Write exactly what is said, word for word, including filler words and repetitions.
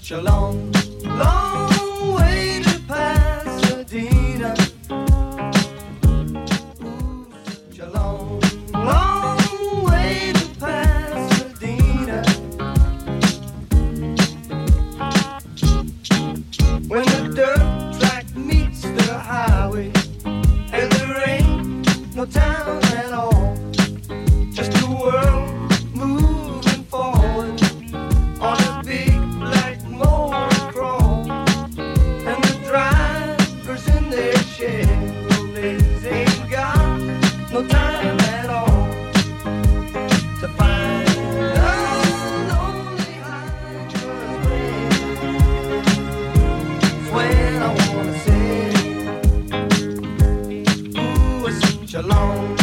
such a long, long way to Pasadena. Ooh, such a long, long way to Pasadena. When the dirt track meets the highway and there ain't no town at all, just a world moving forward on a big black motor crawl, and the drivers in their Chevrolets ain't got no time at all to find the lonely highway. It's when I wanna say, ooh, it's such a long